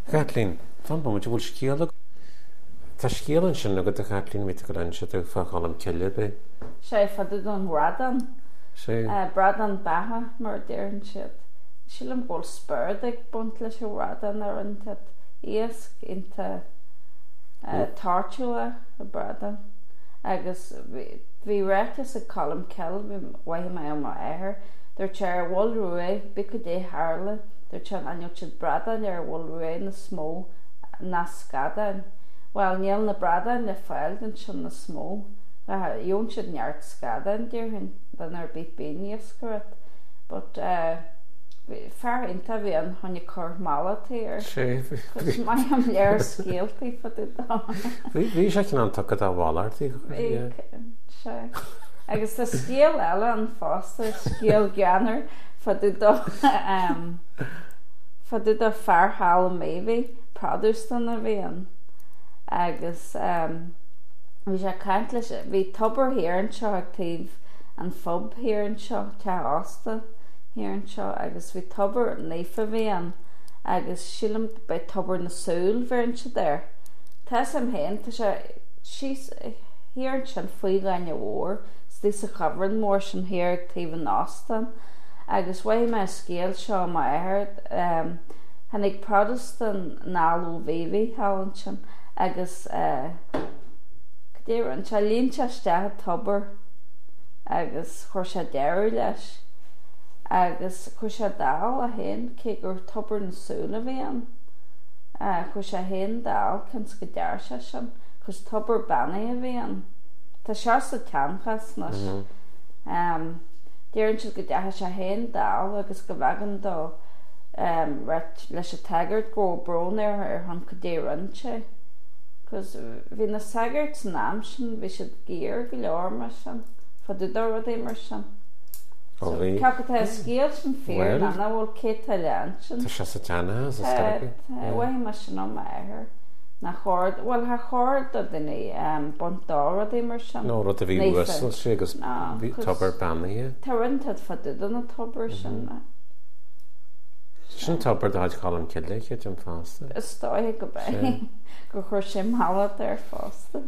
Kathleen, fan bum bhfuil scéal Tá scéalann sin agad a Kathleen mit go an se fáchalam ceile be. sé fadu don radan sé bradan batha mar déirann siad. Sílam ggóil spurd ag bunt leis radan ar an tad íasc inta tartúla a bradan. Agus bhí réitas a colm ceil bhí waithe mé am éair. Dúir te ar bhil ruaí bí go dé hála, dúir te an siad bradan ar bhil ruaí na smó na scadan. Well, níl na bradan le fáildan sin na smó. Dún siad neart scadan dúirhin den ar bit béníos gorat. But fear inta bhí an tháinig cur málatí ar. Cos mai am léir scéaltaí fadu dá. Bhí sé cin an tucad a bhálartaí. sé. Agus tá scéal eile an fásta scéal geanar fadu dá fearthall méhí pradústan a bhíon. Agus bhí sé caint leis bhí tobar híann seo actív an fob híann seo te ásta híann seo agus bhí tobar néfa bhíon agus sílam be tobar na súil bhíann se déir. Tá sam héin tá sé híann sin faoi gaine mhór tí sa chabran mór sin híar actív an ásta agus bhaid me scéal seo má éair hanig Protestant náú bhéhí hálann sin agus déir an se líonn teiste tobar agus chuir sé déir leis agus chuir sé dáil a héin cé gur tobar na súla bhíon chuir sé héin dáil cin go deir se sin chus tobar bannaí a bhíon. Tá se sa teanchas déirann siad go dethe sé héin dáil agus go bhagan dó leis a tagart go brón ar an go déirann sé. Cos bhí na sagart san am sin bhí siad géar go leor mar sin fadu dó é mar sin. Ceap go tá scéal sin fér na bhfuil cé lean sin. Tá se sa teanna bhaid mar sin am éair. Na chord, well, ha chord a duine bondára é mar sin. nó rud a bhí uasal sé agus bhí tobar bannaí. Tá rintad fadu na tobar sin. Sin tobar dáid chalam ceile an fásta. Is stáithe go bé go chuir sin hála ar fásta.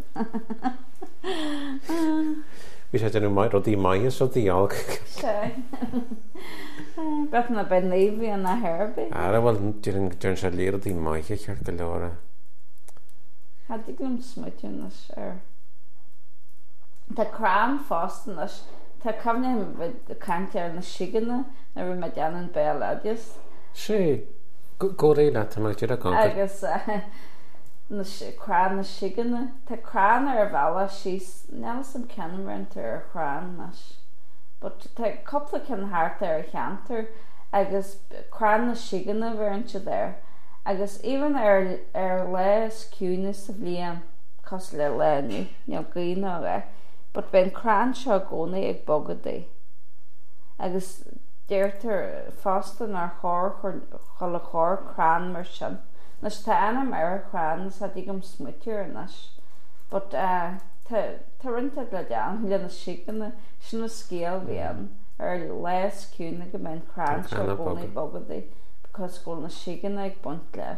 Bhí sé denú mai rodí maias o díalg. sé. Bet na ben léhí an na herbí. Ara bhfuil dúrn sé léir dí maiche chear go leora. Hadí gom smuitiún ar. Tá crám fástan tá camne bh cante ar na siganna na bhí me deanan béaladias. sé go réile tá mai tíad a gan. Agus crán na siganna. Tá crán ar bhela síos nelas san ceanrint ar crán nas. But tá coppla cin háart ar cheantar agus crán na siganna bhar se déir. Agus even ar les cúnas sa bhíon cos le leniu neal gaoine bheith, but ben crán seo gcónaí ag bogadaí. Agus déirtar fástan ar chola chóir crán mar sin. Nas tá anam ar crán sa dí gom smuitiúr inas. But tá rintad le dean le na siganna sin na scéal bhíon ar les cúna go ben crán seo gcónaí bogadaí. Cos gúil na siganna ag bunt leis.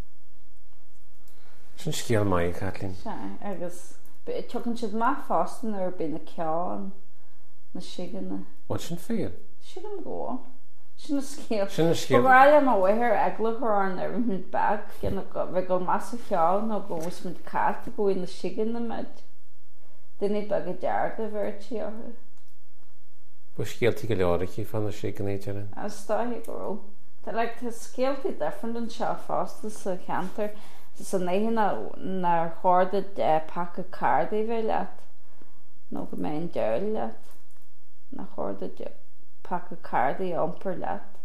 Sin scéal mai, Kathleen. Agus tugann siad má fástan ar bí na ceáin na siganna. Bhaid sin fér? Sin an ggó. Sin na scéal. Sin na scéal. Bhráile má bhaithir eagla chuáin ar mid bag bheith go más a cheáin nó go bhs mid cat go bhfuil na siganna meid. Duine bag a dearda bhir tíortha. Bu scéaltaí go leoraicí fan na siganna teanna? Stáithe go tá scéaltaí different an seo fásta sa cheantar sa néhé na chóirda paca cardaí bheith leat nó go mé deil leat na chóirda paca cardaí iompar leat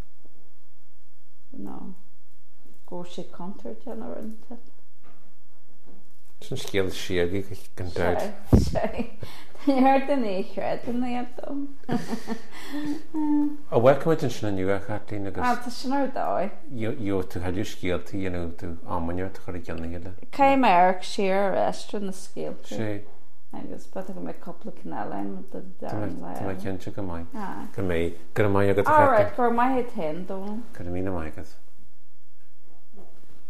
nó go sé contar teanna rinte. Sin scéal siagaí gan deir. sé. Níor den é chreadan na dó. A bhhaid sin na nua Kathleen agus. Tá sin ar dáid. Jo tú headú scéaltaí tú ammainneart chuir i gceanna heile. Céim ar siar eistre na scéaltaí. sé agus bata go mé coppla canalaim de daran le. Tá cinnte go mai. Go mé agad a All right, gur mai hen dó. Go mí maigad.